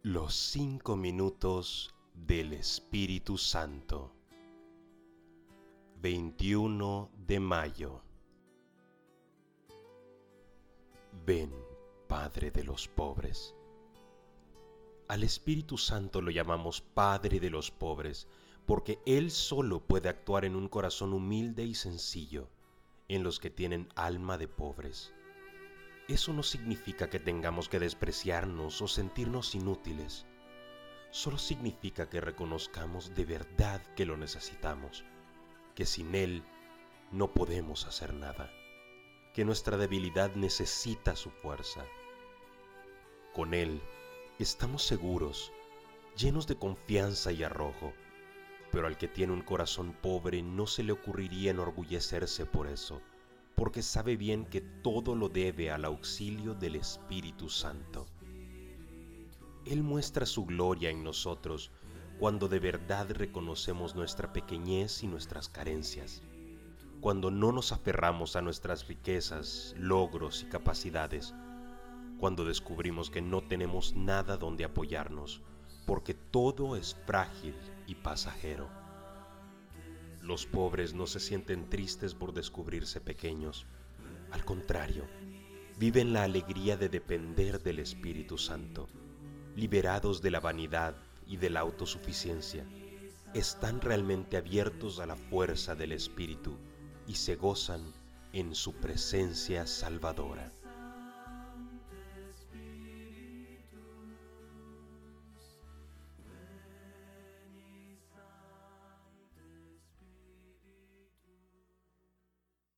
Los 5 minutos del Espíritu Santo. 21 de mayo. Ven, Padre de los pobres. Al Espíritu Santo lo llamamos Padre de los pobres, porque Él solo puede actuar en un corazón humilde y sencillo, en los que tienen alma de pobres. Eso no significa que tengamos que despreciarnos o sentirnos inútiles. Solo significa que reconozcamos de verdad que lo necesitamos, que sin Él no podemos hacer nada, que nuestra debilidad necesita su fuerza. Con Él estamos seguros, llenos de confianza y arrojo, pero al que tiene un corazón pobre no se le ocurriría enorgullecerse por eso, porque sabe bien que todo lo debe al auxilio del Espíritu Santo. Él muestra su gloria en nosotros cuando de verdad reconocemos nuestra pequeñez y nuestras carencias, cuando no nos aferramos a nuestras riquezas, logros y capacidades, cuando descubrimos que no tenemos nada donde apoyarnos, porque todo es frágil y pasajero. Los pobres no se sienten tristes por descubrirse pequeños. Al contrario, viven la alegría de depender del Espíritu Santo. Liberados de la vanidad y de la autosuficiencia, están realmente abiertos a la fuerza del Espíritu y se gozan en su presencia salvadora.